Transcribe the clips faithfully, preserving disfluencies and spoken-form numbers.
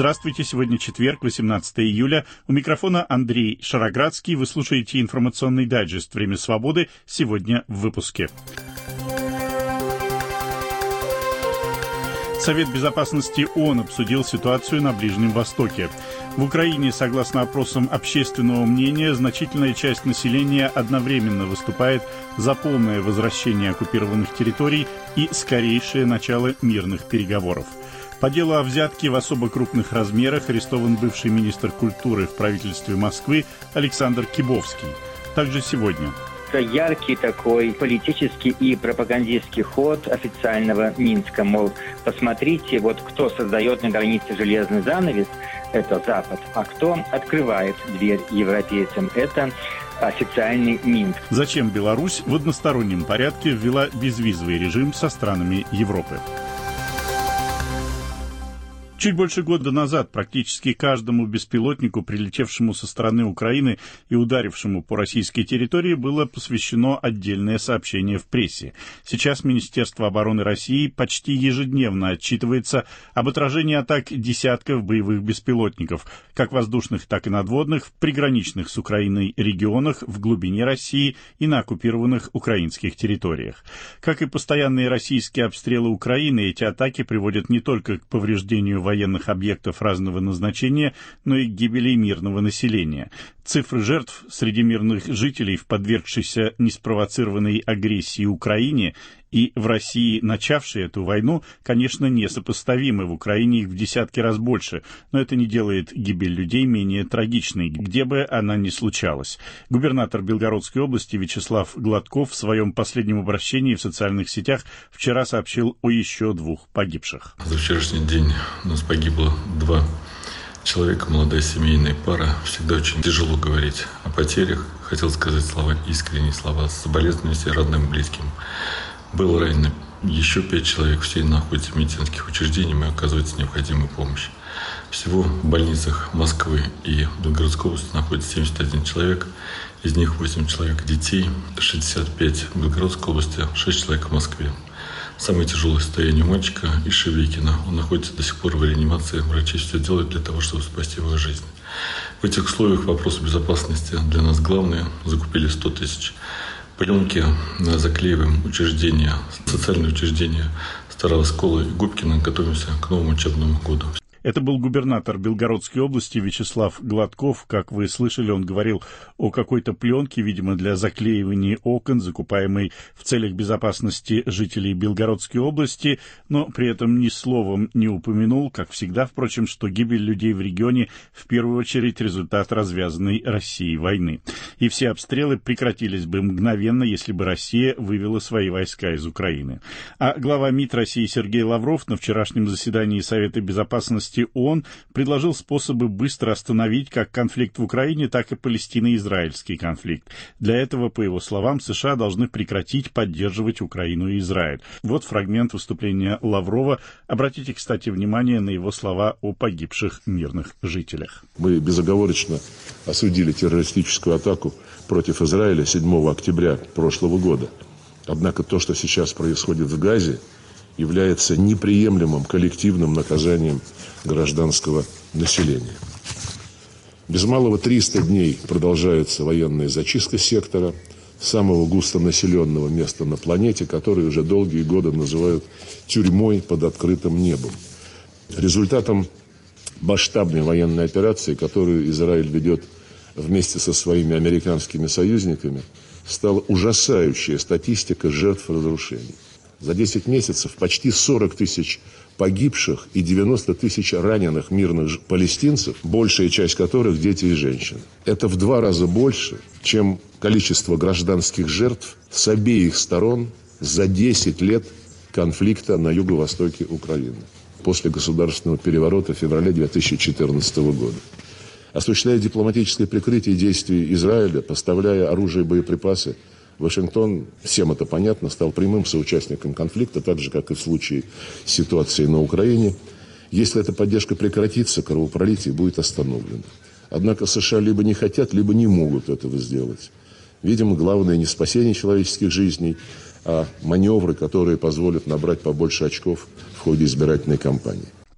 Здравствуйте, сегодня четверг, восемнадцатое июля. У микрофона Андрей Шароградский. Вы слушаете информационный дайджест «Время свободы». Сегодня в выпуске. Совет безопасности ООН обсудил ситуацию на Ближнем Востоке. В Украине, согласно опросам общественного мнения, значительная часть населения одновременно выступает за полное возвращение оккупированных территорий и скорейшее начало мирных переговоров. По делу о взятке в особо крупных размерах арестован бывший министр культуры в правительстве Москвы Александр Кибовский. Также сегодня. Это яркий такой политический и пропагандистский ход официального Минска. Мол, посмотрите, вот кто создает на границе железный занавес, это Запад, а кто открывает дверь европейцам, это официальный Минск. Зачем Беларусь в одностороннем порядке ввела безвизовый режим со странами Европы? Чуть больше года назад практически каждому беспилотнику, прилетевшему со стороны Украины и ударившему по российской территории, было посвящено отдельное сообщение в прессе. Сейчас Министерство обороны России почти ежедневно отчитывается об отражении атак десятков боевых беспилотников, как воздушных, так и надводных, в приграничных с Украиной регионах, в глубине России и на оккупированных украинских территориях. Как и постоянные российские обстрелы Украины, эти атаки приводят не только к повреждению военных военных объектов разного назначения, но и к гибели мирного населения. Цифры жертв среди мирных жителей в подвергшейся неспровоцированной агрессии Украине и в России, начавшей эту войну, конечно, несопоставимы. В Украине их в десятки раз больше, но это не делает гибель людей менее трагичной, где бы она ни случалась. Губернатор Белгородской области Вячеслав Гладков в своем последнем обращении в социальных сетях вчера сообщил о еще двух погибших. За вчерашний день у нас погибло два человека, молодая семейная пара. Всегда очень тяжело говорить о потерях. Хотел сказать слова, искренние слова соболезнования родным и близким. Было ранено еще пять человек, все находятся в медицинских учреждениях и оказывается необходимая помощь. Всего в больницах Москвы и Белгородской области находится семьдесят один человек, из них восемь человек детей, шестьдесят пять в Белгородской области, шесть человек в Москве. Самое тяжелое состояние у мальчика из Шевекина. Он находится до сих пор в реанимации. Врачи все делают для того, чтобы спасти его жизнь. В этих условиях вопрос безопасности для нас главное. Закупили сто тысяч. Пленки заклеиваем учреждения, социальные учреждения Старого Оскола и Губкина. Готовимся к новому учебному году. Это был губернатор Белгородской области Вячеслав Гладков. Как вы слышали, он говорил о какой-то пленке, видимо, для заклеивания окон, закупаемой в целях безопасности жителей Белгородской области, но при этом ни словом не упомянул, как всегда, впрочем, что гибель людей в регионе в первую очередь результат развязанной Россией войны. И все обстрелы прекратились бы мгновенно, если бы Россия вывела свои войска из Украины. А глава МИД России Сергей Лавров на вчерашнем заседании Совета безопасности ООН предложил способы быстро остановить как конфликт в Украине, так и палестино-израильский конфликт. Для этого, по его словам, США должны прекратить поддерживать Украину и Израиль. Вот фрагмент выступления Лаврова. Обратите, кстати, внимание на его слова о погибших мирных жителях. Мы безоговорочно осудили террористическую атаку против Израиля седьмого октября прошлого года. Однако то, что сейчас происходит в Газе, является неприемлемым коллективным наказанием гражданского населения. Без малого триста дней продолжается военная зачистка сектора, самого густонаселенного места на планете, который уже долгие годы называют тюрьмой под открытым небом. Результатом масштабной военной операции, которую Израиль ведет вместе со своими американскими союзниками, стала ужасающая статистика жертв разрушений. За десять месяцев почти сорок тысяч погибших и девяносто тысяч раненых мирных палестинцев, большая часть которых дети и женщины. Это в два раза больше, чем количество гражданских жертв с обеих сторон за десять лет конфликта на юго-востоке Украины после государственного переворота в феврале две тысячи четырнадцатого года. Осуществляя дипломатическое прикрытие действий Израиля, поставляя оружие и боеприпасы, Вашингтон, всем это понятно, стал прямым соучастником конфликта, так же, как и в случае ситуации на Украине. Если эта поддержка прекратится, кровопролитие будет остановлено. Однако США либо не хотят, либо не могут этого сделать. Видимо, главное не спасение человеческих жизней, а маневры, которые позволят набрать побольше очков в ходе избирательной кампании.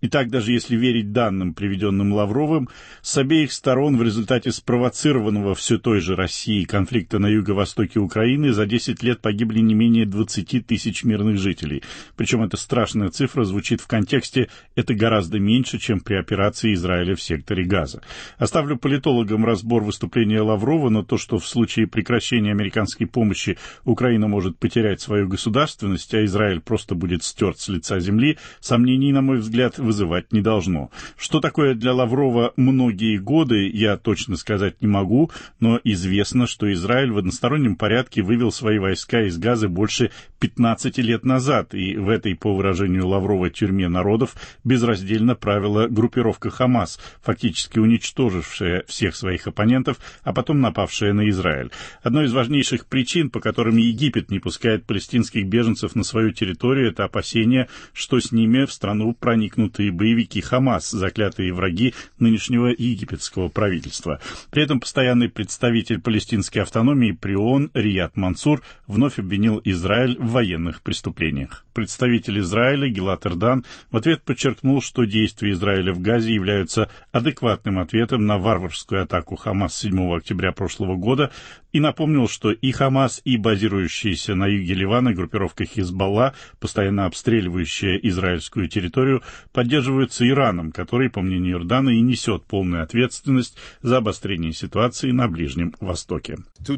Итак, даже если верить данным, приведенным Лавровым, с обеих сторон в результате спровоцированного все той же Россией конфликта на юго-востоке Украины за десять лет погибли не менее двадцати тысяч мирных жителей. Причем эта страшная цифра звучит в контексте «это гораздо меньше, чем при операции Израиля в секторе Газа». Оставлю политологам разбор выступления Лаврова, но то, что в случае прекращения американской помощи Украина может потерять свою государственность, а Израиль просто будет стерт с лица земли, сомнений, на мой взгляд, вызывать не должно. Что такое для Лаврова многие годы, я точно сказать не могу, но известно, что Израиль в одностороннем порядке вывел свои войска из Газы больше пятнадцати лет назад, и в этой, по выражению Лаврова, тюрьме народов безраздельно правила группировка Хамас, фактически уничтожившая всех своих оппонентов, а потом напавшая на Израиль. Одной из важнейших причин, по которым Египет не пускает палестинских беженцев на свою территорию, это опасение, что с ними в страну проникнутые боевики Хамас, заклятые враги нынешнего египетского правительства. При этом постоянный представитель палестинской автономии при ООН Рияд Мансур вновь обвинил Израиль в военных преступлениях. Представитель Израиля Гилад Эрдан в ответ подчеркнул, что действия Израиля в Газе являются адекватным ответом на варварскую атаку Хамас седьмого октября прошлого года и напомнил, что и Хамас, и базирующаяся на юге Ливана группировка Хизбалла, постоянно обстреливающая израильскую территорию, поддерживаются Ираном, который, по мнению Эрдана, и несет полную ответственность за обострение ситуации на Ближнем Востоке.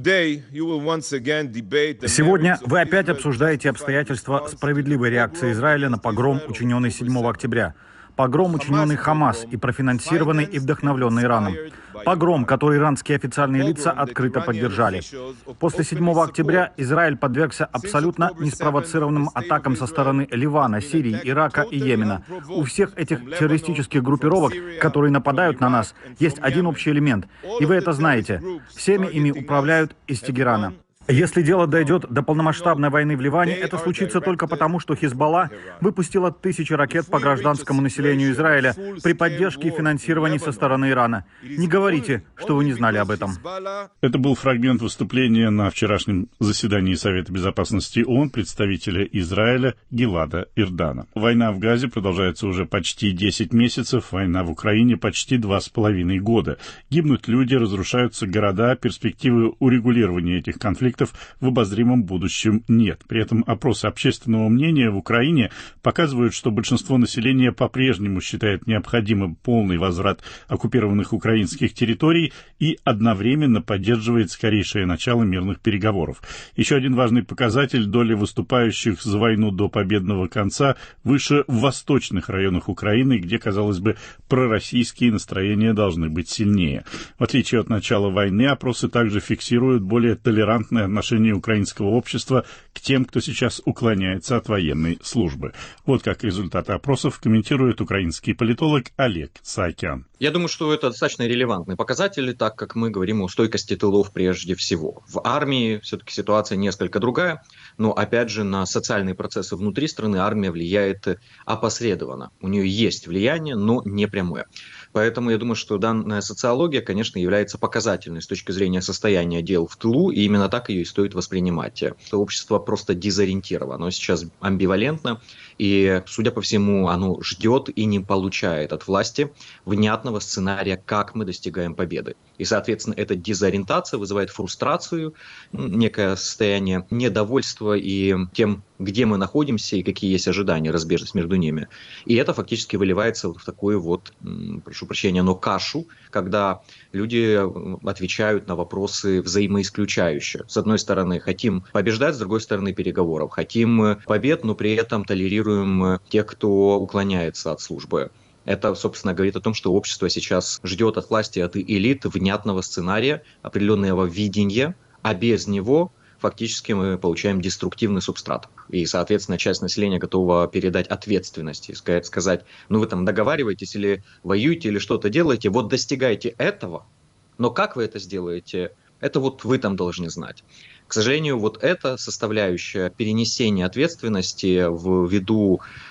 Сегодня вы опять обсуждаете обстоятельства справедливой реакции Израиля на погром, учиненный седьмого октября. Погром, учиненный Хамас и профинансированный и вдохновленный Ираном. Погром, который иранские официальные лица открыто поддержали. После седьмого октября Израиль подвергся абсолютно неспровоцированным атакам со стороны Ливана, Сирии, Ирака и Йемена. У всех этих террористических группировок, которые нападают на нас, есть один общий элемент. И вы это знаете. Всеми ими управляют из Тегерана. Если дело дойдет до полномасштабной войны в Ливане, это случится только потому, что Хизбалла выпустила тысячи ракет по гражданскому населению Израиля при поддержке и финансировании со стороны Ирана. Не говорите, что вы не знали об этом. Это был фрагмент выступления на вчерашнем заседании Совета Безопасности ООН представителя Израиля Гилада Эрдана. Война в Газе продолжается уже почти десять месяцев, война в Украине почти два с половиной года. Гибнут люди, разрушаются города, перспективы урегулирования этих конфликтов в обозримом будущем нет. При этом опросы общественного мнения в Украине показывают, что большинство населения по-прежнему считает необходимым полный возврат оккупированных украинских территорий и одновременно поддерживает скорейшее начало мирных переговоров. Еще один важный показатель: доля выступающих за войну до победного конца выше в восточных районах Украины, где, казалось бы, пророссийские настроения должны быть сильнее. В отличие от начала войны, опросы также фиксируют более толерантное отношение украинского общества к тем, кто сейчас уклоняется от военной службы. Вот как результаты опросов комментирует украинский политолог Олег Саакян. Я думаю, что это достаточно релевантный показатель, так как мы говорим о стойкости тылов прежде всего. В армии все-таки ситуация несколько другая, но опять же на социальные процессы внутри страны армия влияет опосредованно. У нее есть влияние, но не прямое. Поэтому я думаю, что данная социология, конечно, является показательной с точки зрения состояния дел в тылу, и именно так ее и стоит воспринимать. Общество просто дезориентировано, оно сейчас амбивалентно, и, судя по всему, оно ждет и не получает от власти внятного сценария, как мы достигаем победы. И, соответственно, эта дезориентация вызывает фрустрацию, некое состояние недовольства и тем, где мы находимся и какие есть ожидания, разбежность между ними. И это фактически выливается в такую вот, прошу прощения, но кашу, когда люди отвечают на вопросы взаимоисключающие. С одной стороны, хотим побеждать, с другой стороны, переговоров. Хотим побед, но при этом толерируем тех, кто уклоняется от службы. Это, собственно, говорит о том, что общество сейчас ждет от власти, от элит внятного сценария, определенного видения, а без него фактически мы получаем деструктивный субстрат. И, соответственно, часть населения готова передать ответственность и сказать, сказать, ну вы там договариваетесь или воюете, или что-то делаете, вот достигайте этого, но как вы это сделаете, это вот вы там должны знать. К сожалению, вот эта составляющая перенесения ответственности в виду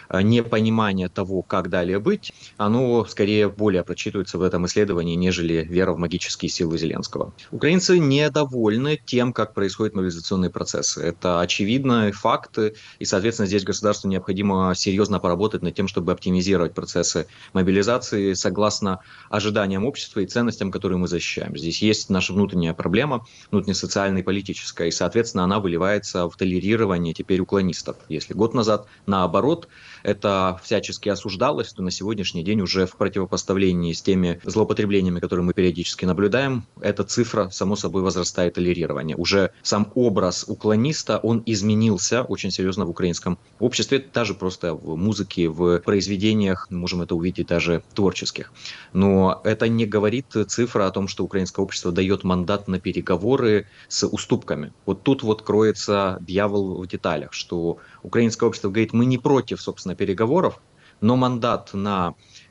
непонимание того, как далее быть, оно скорее более прочитывается в этом исследовании, нежели вера в магические силы Зеленского. Украинцы недовольны тем, как происходят мобилизационные процессы. Это очевидные факты, и, соответственно, здесь государству необходимо серьезно поработать над тем, чтобы оптимизировать процессы мобилизации согласно ожиданиям общества и ценностям, которые мы защищаем. Здесь есть наша внутренняя проблема, внутренне-социальная и политическая, и, соответственно, она выливается в толерирование теперь уклонистов. Если год назад, наоборот, это всячески осуждалось, то на сегодняшний день уже в противопоставлении с теми злоупотреблениями, которые мы периодически наблюдаем, эта цифра, само собой, возрастает толерирование. Уже сам образ уклониста, он изменился очень серьезно в украинском обществе, даже просто в музыке, в произведениях, можем это увидеть даже творческих. Но это не говорит цифра о том, что украинское общество дает мандат на переговоры с уступками. Вот тут вот кроется дьявол в деталях, что украинское общество говорит, мы не против, собственно, переговоров, но мандат на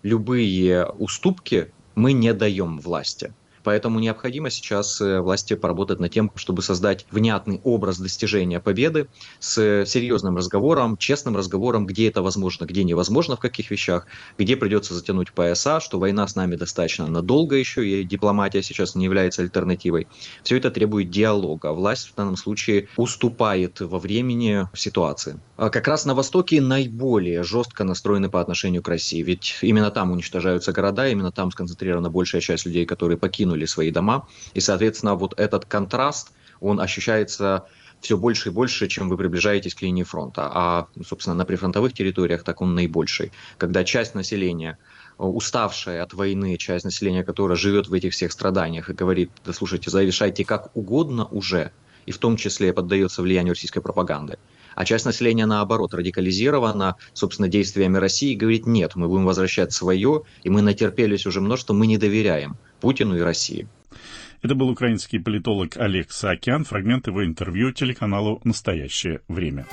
любые уступки мы не даем власти. Поэтому необходимо сейчас власти поработать над тем, чтобы создать внятный образ достижения победы с серьезным разговором, честным разговором, где это возможно, где невозможно, в каких вещах, где придется затянуть пояса, что война с нами достаточно надолго еще, и дипломатия сейчас не является альтернативой. Все это требует диалога. Власть в данном случае уступает во времени ситуации. А как раз на Востоке наиболее жестко настроены по отношению к России, ведь именно там уничтожаются города, именно там сконцентрирована большая часть людей, которые покинули свои дома, и, соответственно, вот этот контраст, он ощущается все больше и больше, чем вы приближаетесь к линии фронта, а, собственно, на прифронтовых территориях так он наибольший, когда часть населения, уставшая от войны, часть населения, которая живет в этих всех страданиях и говорит, да слушайте, зарешайте как угодно уже, и в том числе поддается влиянию российской пропаганды. А часть населения, наоборот, радикализирована, собственно, действиями России, и говорит, нет, мы будем возвращать свое, и мы натерпелись уже множество, мы не доверяем Путину и России. Это был украинский политолог Олег Саакян, фрагмент его интервью телеканалу «Настоящее время».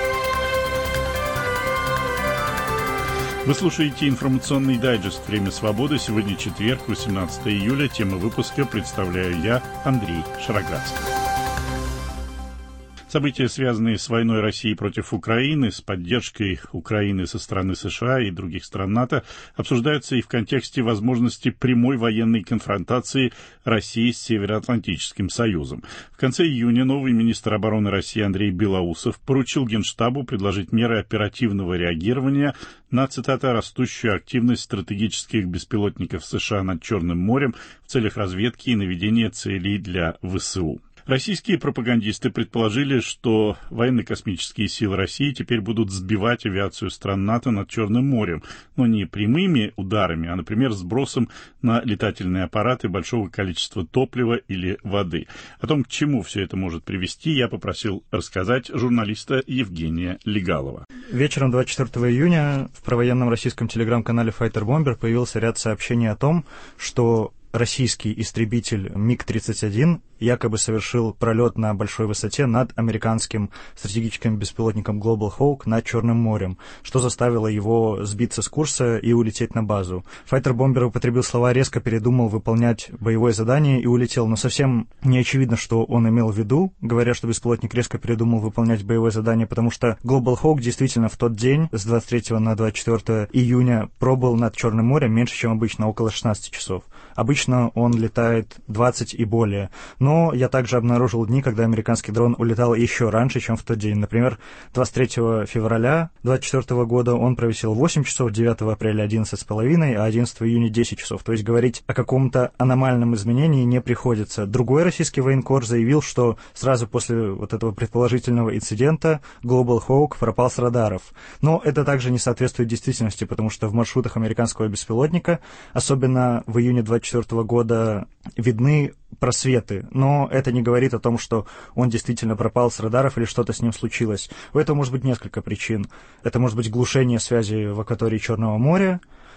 Вы слушаете информационный дайджест «Время свободы». Сегодня четверг, восемнадцатое июля. Тему выпуска представляю я, Андрей Шароградский. События, связанные с войной России против Украины, с поддержкой Украины со стороны США и других стран НАТО, обсуждаются и в контексте возможности прямой военной конфронтации России с Североатлантическим Союзом. В конце июня новый министр обороны России Андрей Белоусов поручил Генштабу предложить меры оперативного реагирования на, цитата, «растущую активность стратегических беспилотников США над Черным морем в целях разведки и наведения целей для ВСУ». Российские пропагандисты предположили, что военно-космические силы России теперь будут сбивать авиацию стран НАТО над Черным морем, но не прямыми ударами, а, например, сбросом на летательные аппараты большого количества топлива или воды. О том, к чему все это может привести, я попросил рассказать журналиста Евгения Легалова. Вечером двадцать четвёртого июня в провоенном российском телеграм-канале Fighter Bomber появился ряд сообщений о том, что российский истребитель миг тридцать один якобы совершил пролет на большой высоте над американским стратегическим беспилотником Global Hawk над Черным морем, что заставило его сбиться с курса и улететь на базу. Файтер-бомбер употребил слова «резко передумал выполнять боевое задание» и улетел, но совсем не очевидно, что он имел в виду, говоря, что беспилотник резко передумал выполнять боевое задание, потому что Global Hawk действительно в тот день, с двадцать третьего на двадцать четвёртое июня, пробыл над Черным морем меньше, чем обычно, около шестнадцати часов. Обычно он летает двадцать и более. Но я также обнаружил дни, когда американский дрон улетал еще раньше, чем в тот день. Например, двадцать третьего февраля двадцать четвёртого года он провисел восемь часов, девятого апреля одиннадцать с половиной, а одиннадцатого июня десять часов. То есть говорить о каком-то аномальном изменении не приходится. Другой российский военкор заявил, что сразу после вот этого предположительного инцидента Global Hawk пропал с радаров. Но это также не соответствует действительности, потому что в маршрутах американского беспилотника, особенно в июне двадцать четвёртого года, видны просветы, но это не говорит о том, что он действительно пропал с радаров или что-то с ним случилось. У этого может быть несколько причин. Это может быть глушение связи в акватории Черного моря,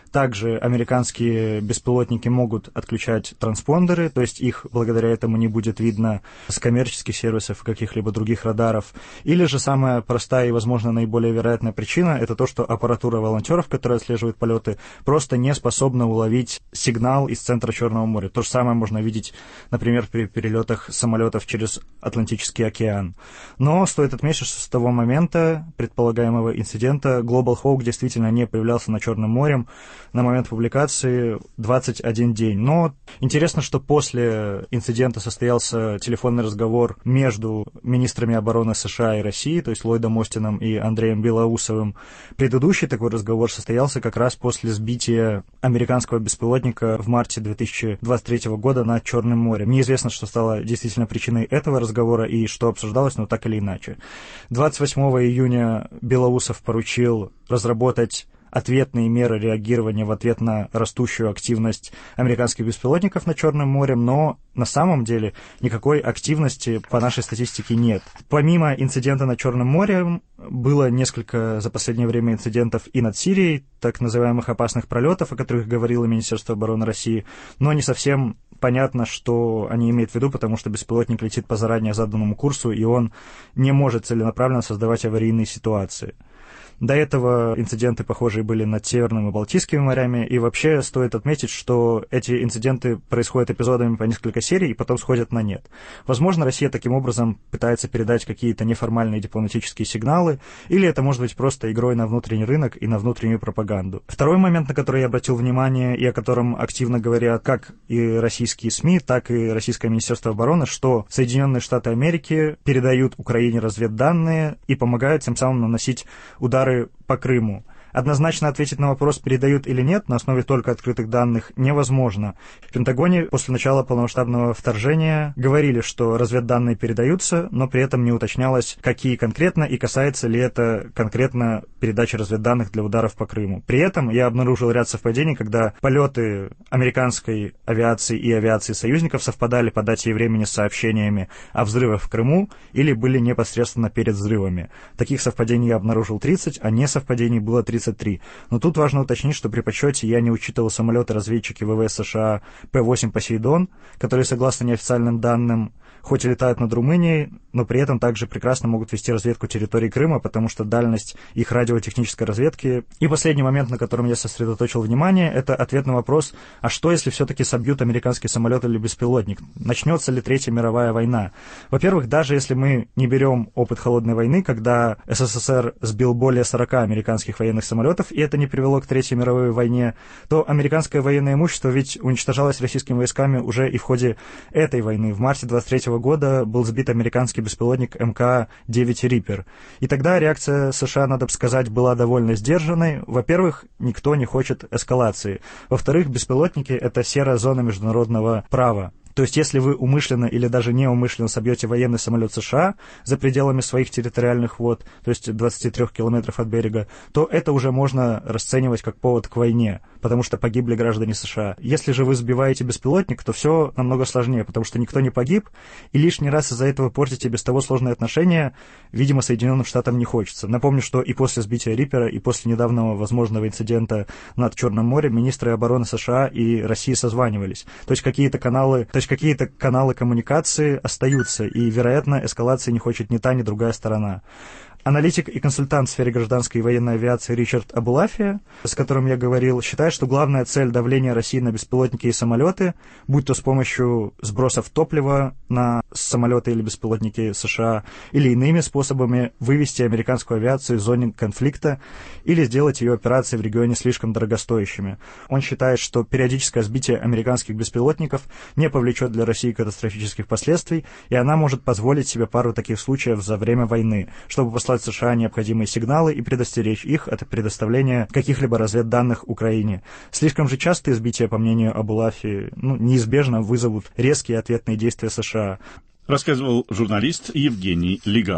Также американские беспилотники могут отключать транспондеры, то есть их благодаря этому не будет видно с коммерческих сервисов и каких-либо других радаров. Или же самая простая и, возможно, наиболее вероятная причина – это то, что аппаратура волонтеров, которая отслеживает полеты, просто не способна уловить сигнал из центра Черного моря. То же самое можно видеть, например, при перелетах самолетов через Атлантический океан. Но стоит отметить, что с того момента предполагаемого инцидента Global Hawk действительно не появлялся над Черным морем на момент публикации двадцать один день. Но интересно, что после инцидента состоялся телефонный разговор между министрами обороны США и России, то есть Ллойдом Остином и Андреем Белоусовым. Предыдущий такой разговор состоялся как раз после сбития американского беспилотника в марте две тысячи двадцать третьего года над Черным морем. Неизвестно, что стало действительно причиной этого разговора и что обсуждалось, но так или иначе. двадцать восьмого июня Белоусов поручил разработать ответные меры реагирования в ответ на растущую активность американских беспилотников над Черным морем, но на самом деле никакой активности по нашей статистике нет. Помимо инцидента над Черным морем, было несколько за последнее время инцидентов и над Сирией, так называемых опасных пролетов, о которых говорило Министерство обороны России, но не совсем понятно, что они имеют в виду, потому что беспилотник летит по заранее заданному курсу, и он не может целенаправленно создавать аварийные ситуации. До этого инциденты похожие были над Северным и Балтийскими морями, и вообще стоит отметить, что эти инциденты происходят эпизодами по несколько серий и потом сходят на нет. Возможно, Россия таким образом пытается передать какие-то неформальные дипломатические сигналы, или это может быть просто игрой на внутренний рынок и на внутреннюю пропаганду. Второй момент, на который я обратил внимание и о котором активно говорят как и российские СМИ, так и Российское Министерство обороны, что Соединенные Штаты Америки передают Украине разведданные и помогают тем самым наносить удары по Крыму. Однозначно ответить на вопрос, передают или нет, на основе только открытых данных, невозможно. В Пентагоне после начала полномасштабного вторжения говорили, что разведданные передаются, но при этом не уточнялось, какие конкретно и касается ли это конкретно передачи разведданных для ударов по Крыму. При этом я обнаружил ряд совпадений, когда полеты американской авиации и авиации союзников совпадали по дате и времени с сообщениями о взрывах в Крыму или были непосредственно перед взрывами. Таких совпадений я обнаружил тридцать, а несовпадений было тридцать три. Но тут важно уточнить, что при подсчете я не учитывал самолеты-разведчики ВВС США Пэ восемь «Посейдон», которые, согласно неофициальным данным, хоть и летают над Румынией, но при этом также прекрасно могут вести разведку территории Крыма, потому что дальность их радиотехнической разведки. И последний момент, на котором я сосредоточил внимание, это ответ на вопрос, а что, если все-таки собьют американский самолет или беспилотник? Начнется ли Третья мировая война? Во-первых, даже если мы не берем опыт Холодной войны, когда Эс Эс Эс Эр сбил более сорока американских военных самолетов, и это не привело к Третьей мировой войне, то американское военное имущество ведь уничтожалось российскими войсками уже и в ходе этой войны. В марте двадцать третьего года был сбит американский беспилотник Эм Ка девять «Риппер». И тогда реакция США, надо бы сказать, была довольно сдержанной. Во-первых, никто не хочет эскалации. Во-вторых, беспилотники — это серая зона международного права. То есть, если вы умышленно или даже неумышленно собьете военный самолет США за пределами своих территориальных вод, то есть двадцати трёх километров от берега, то это уже можно расценивать как повод к войне, потому что погибли граждане США. Если же вы сбиваете беспилотник, то все намного сложнее, потому что никто не погиб, и лишний раз из-за этого портите без того сложные отношения, видимо, Соединенным Штатам не хочется. Напомню, что и после сбития «Риппера», и после недавнего возможного инцидента над Черным морем министры обороны США и России созванивались. То есть какие-то каналы, то есть какие-то каналы коммуникации остаются, и, вероятно, эскалации не хочет ни та, ни другая сторона. Аналитик и консультант в сфере гражданской и военной авиации Ричард Абулафия, с которым я говорил, считает, что главная цель давления России на беспилотники и самолеты, будь то с помощью сбросов топлива на самолеты или беспилотники США, или иными способами вывести американскую авиацию из зоны конфликта или сделать ее операции в регионе слишком дорогостоящими. Он считает, что периодическое сбитие американских беспилотников не повлечет для России катастрофических последствий, и она может позволить себе пару таких случаев за время войны, чтобы послать США необходимые сигналы и предостеречь их от предоставления каких-либо разведданных Украине. Слишком же частые сбития, по мнению Абулафи, ну, неизбежно вызовут резкие ответные действия США. Рассказывал журналист Евгений Легалов.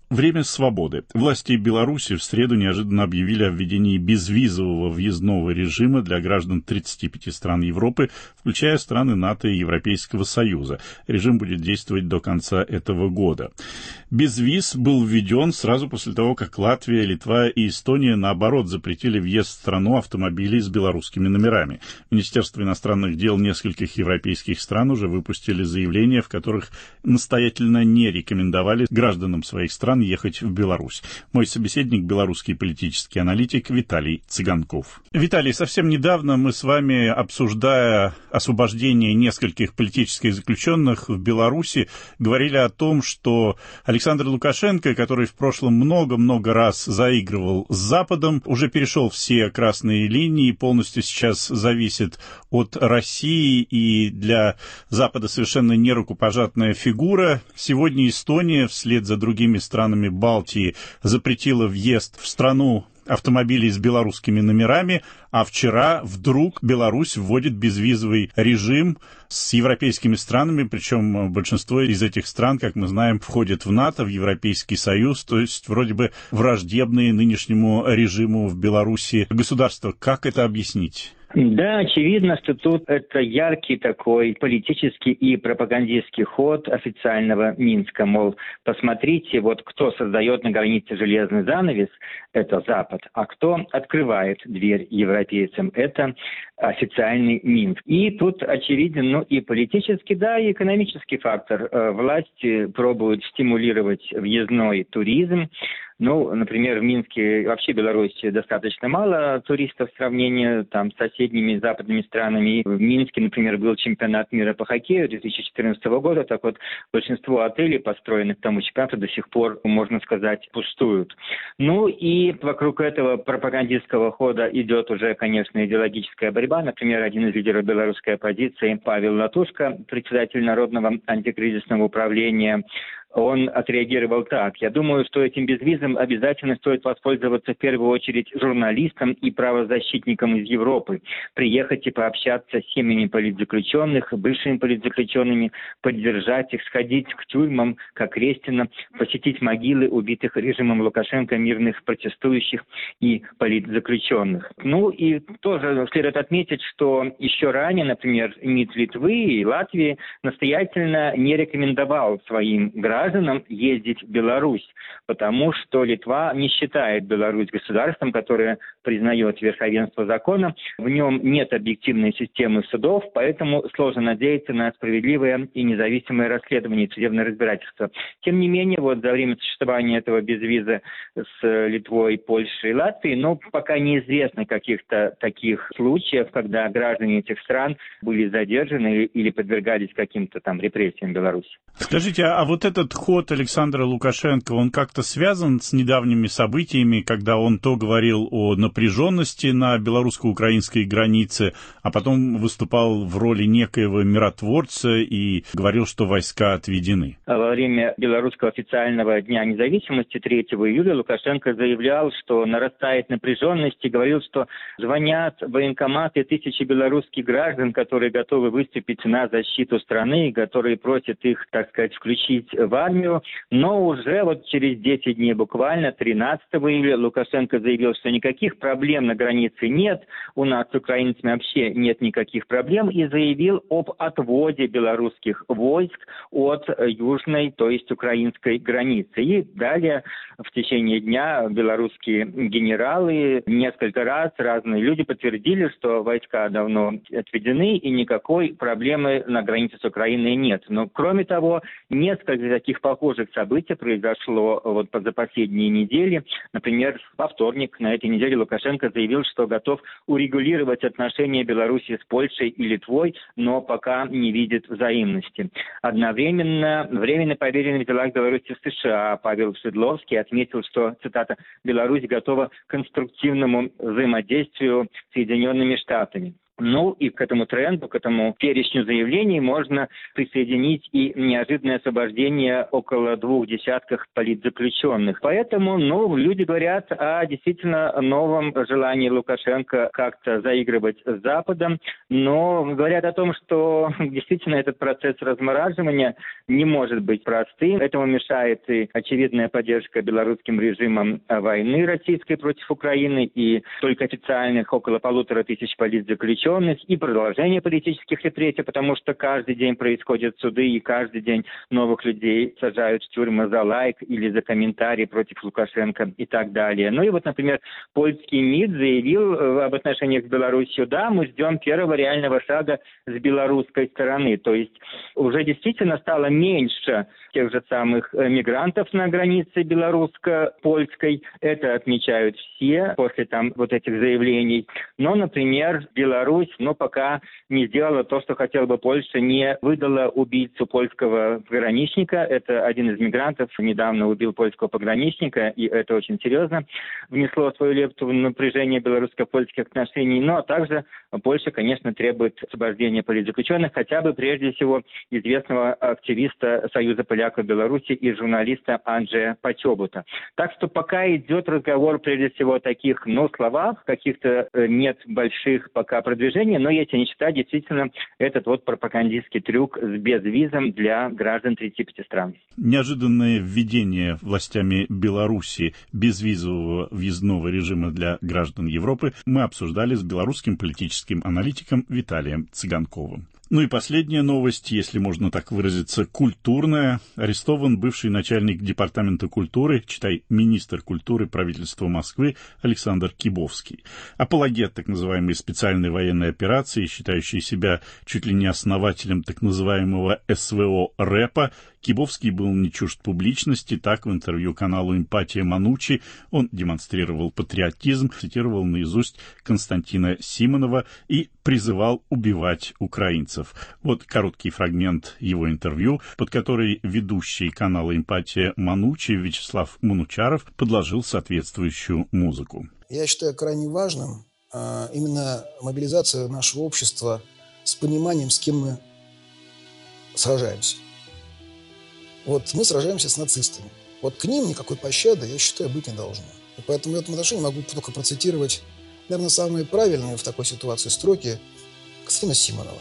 Время свободы. Власти Беларуси в среду неожиданно объявили о введении безвизового въездного режима для граждан тридцати пяти стран Европы, включая страны НАТО и Европейского Союза. Режим будет действовать до конца этого года. Безвиз был введен сразу после того, как Латвия, Литва и Эстония, наоборот, запретили въезд в страну автомобилей с белорусскими номерами. Министерство иностранных дел нескольких европейских стран уже выпустили заявления, в которых настоятельно не рекомендовали гражданам своих стран ехать в Беларусь. Мой собеседник — белорусский политический аналитик Виталий Цыганков. Виталий, совсем недавно мы с вами, обсуждая освобождение нескольких политических заключенных в Беларуси, говорили о том, что Александр Лукашенко, который в прошлом много-много раз заигрывал с Западом, уже перешел все красные линии, полностью сейчас зависит от России и для Запада совершенно нерукопожатная фигура. Сегодня Эстония вслед за другими странами Балтии запретила въезд в страну автомобилей с белорусскими номерами, а вчера вдруг Беларусь вводит безвизовый режим с европейскими странами, причем большинство из этих стран, как мы знаем, входит в НАТО, в Европейский Союз, то есть вроде бы враждебные нынешнему режиму в Беларуси государства. Как это объяснить? Да, очевидно, что тут это яркий такой политический и пропагандистский ход официального Минска. Мол, посмотрите, вот кто создает на границе железный занавес, это Запад, а кто открывает дверь европейцам, это официальный Минск. И тут очевиден, ну и политический, да, и экономический фактор. Власти пробуют стимулировать въездной туризм. Ну, например, в Минске, вообще в Беларуси достаточно мало туристов в сравнении там, с соседними западными странами. В Минске, например, был чемпионат мира по хоккею две тысячи четырнадцатого года. Так вот, большинство отелей, построенных к тому чемпионату, до сих пор, можно сказать, пустуют. Ну и вокруг этого пропагандистского хода идет уже, конечно, идеологическая борьба. Например, один из лидеров белорусской оппозиции, Павел Латушко, председатель Народного антикризисного управления, он отреагировал так: я думаю, что этим безвизом обязательно стоит воспользоваться в первую очередь журналистам и правозащитникам из Европы, приехать и пообщаться с семьями политзаключенных, бывшими политзаключенными, поддержать их, сходить к тюрьмам, как Крестина, посетить могилы убитых режимом Лукашенко мирных протестующих и политзаключенных. Ну и тоже следует отметить, что еще ранее, например, МИД Литвы и Латвии настоятельно не рекомендовал своим гражданам гражданам ездить в Беларусь, потому что Литва не считает Беларусь государством, которое признает верховенство закона. В нем нет объективной системы судов, поэтому сложно надеяться на справедливое и независимое расследование и судебное разбирательство. Тем не менее, вот за время существования этого безвиза с Литвой, Польшей и Латвией, но пока неизвестно каких-то таких случаев, когда граждане этих стран были задержаны или подвергались каким-то там репрессиям в Беларуси. Скажите, а вот этот ход Александра Лукашенко, он как-то связан с недавними событиями, когда он то говорил о напряженности на белорусско-украинской границе, а потом выступал в роли некоего миротворца и говорил, что войска отведены? Во время белорусского официального Дня независимости третьего июля Лукашенко заявлял, что нарастает напряженность, и говорил, что звонят в военкоматы тысячи белорусских граждан, которые готовы выступить на защиту страны, которые просят их, так сказать, включить в армию. Но уже вот через десять дней, буквально тринадцатого июля, Лукашенко заявил, что никаких проблем на границе нет, у нас с украинцами вообще нет никаких проблем, и заявил об отводе белорусских войск от южной, то есть украинской границы. И далее в течение дня белорусские генералы несколько раз, разные люди подтвердили, что войска давно отведены и никакой проблемы на границе с Украиной нет. Но кроме того, несколько таких похожих событий произошло вот за последние недели. Например, во вторник на этой неделе Лукашенко заявил, что готов урегулировать отношения Беларуси с Польшей и Литвой, но пока не видит взаимности. Одновременно временный поверенный в делах Беларуси в США Павел Шедловский отметил, что, цитата, «Беларусь готова к конструктивному взаимодействию с Соединенными Штатами». Ну и к этому тренду, к этому перечню заявлений можно присоединить и неожиданное освобождение около двух десятков политзаключенных. Поэтому, ну, люди говорят о действительно новом желании Лукашенко как-то заигрывать с Западом, но говорят о том, что действительно этот процесс размораживания не может быть простым. Этому мешает и очевидная поддержка белорусским режимом войны российской против Украины, и только официальных около полутора тысяч политзаключенных, и продолжение политических репрессий, потому что каждый день происходят суды, и каждый день новых людей сажают в тюрьмы за лайк или за комментарии против Лукашенко и так далее. Ну и вот, например, польский МИД заявил об отношениях с Беларусью: да, мы ждем первого реального шага с белорусской стороны. То есть уже действительно стало меньше тех же самых мигрантов на границе белорусско-польской. Это отмечают все после там вот этих заявлений. Но, например, Беларусь, но пока не сделала то, что хотела бы Польша, не выдала убийцу польского пограничника. Это один из мигрантов, недавно убил польского пограничника, и это очень серьезно внесло свою лепту в напряжение белорусско-польских отношений. Ну, а также Польша, конечно, требует освобождения политзаключенных, хотя бы прежде всего известного активиста Союза поляков Беларуси и журналиста Анджея Почобута. Так что пока идет разговор прежде всего о таких, ну, словах, каких-то нет больших пока продвижений, но если не считать действительно этот вот пропагандистский трюк с безвизом для граждан тридцати пяти стран. Неожиданное введение властями Беларуси безвизового въездного режима для граждан Европы мы обсуждали с белорусским политическим аналитиком Виталием Цыганковым. Ну и последняя новость, если можно так выразиться, культурная. Арестован бывший начальник департамента культуры, читай, министр культуры правительства Москвы Александр Кибовский. Апологет так называемой специальной военной операции, считающий себя чуть ли не основателем так называемого СВО рэпа, Кибовский был не чужд публичности. Так, в интервью каналу «Эмпатия Манучи» он демонстрировал патриотизм, цитировал наизусть Константина Симонова и призывал убивать украинцев. Вот короткий фрагмент его интервью, под который ведущий канала «Эмпатия Манучи» Вячеслав Манучаров подложил соответствующую музыку. Я считаю крайне важным а, именно мобилизация нашего общества с пониманием, с кем мы сражаемся. Вот мы сражаемся с нацистами. Вот к ним никакой пощады, я считаю, быть не должно. И поэтому в этом отношении могу только процитировать, наверное, самые правильные в такой ситуации строки Константина Симонова.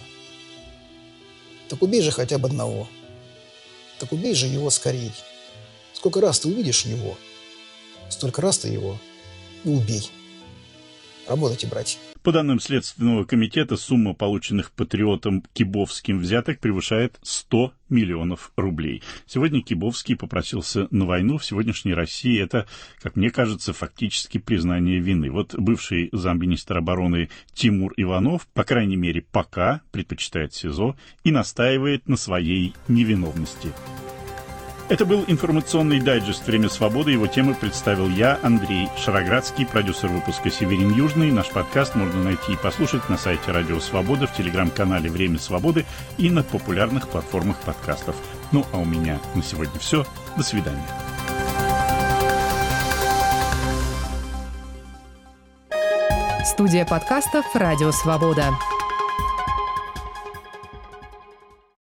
Так убей же хотя бы одного. Так убей же его скорей. Сколько раз ты увидишь его, столько раз ты его и убей. Работайте, братья. По данным Следственного комитета, сумма полученных патриотом Кибовским взяток превышает сто миллионов рублей. Сегодня Кибовский попросился на войну. В сегодняшней России это, как мне кажется, фактически признание вины. Вот бывший замминистра обороны Тимур Иванов, по крайней мере, пока предпочитает СИЗО и настаивает на своей невиновности. Это был информационный дайджест «Время свободы». Его темы представил я, Андрей Шароградский, продюсер выпуска «Северин Южный». Наш подкаст можно найти и послушать на сайте Радио Свобода, в телеграм-канале «Время свободы» и на популярных платформах подкастов. Ну, а у меня на сегодня все. До свидания. Студия подкастов «Радио Свобода».